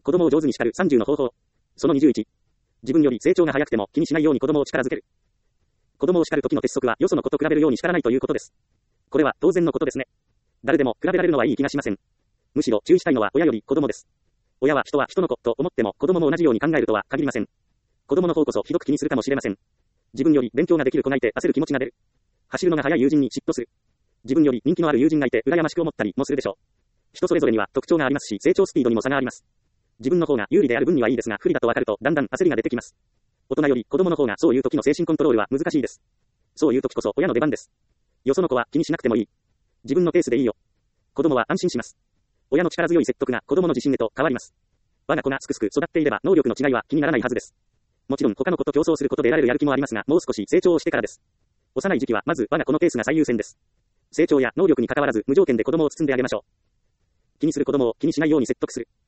子供を上手に叱る30の方法。その21。自分より成長が早くても気にしないように子供を力づける。子供を叱る時の鉄則はよその子と比べるように叱らないということです。これは当然のことですね。誰でも比べられるのはいい気がしません。むしろ注意したいのは親より子供です。親は人は人の子と思っても子供も同じように考えるとは限りません。子供の方こそひどく気にするかもしれません。自分より勉強ができる子がいて焦る気持ちが出る。走るのが速い友人に嫉妬する。自分より人気のある友人がいて羨ましく思ったりもするでしょう。人それぞれには特徴がありますし、成長スピードにも差があります。自分の方が有利である分にはいいですが、不利だと分かるとだんだん焦りが出てきます。大人より子供の方がそういう時の精神コントロールは難しいです。そういう時こそ親の出番です。よその子は気にしなくてもいい。自分のペースでいいよ。子供は安心します。親の力強い説得が子供の自信へと変わります。我が子がすくすく育っていれば能力の違いは気にならないはずです。もちろん他の子と競争することで得られるやる気もありますが、もう少し成長をしてからです。幼い時期はまず我が子のペースが最優先です。成長や能力に関わらず無条件で子供を包んであげましょう。気にする子供を気にしないように説得する。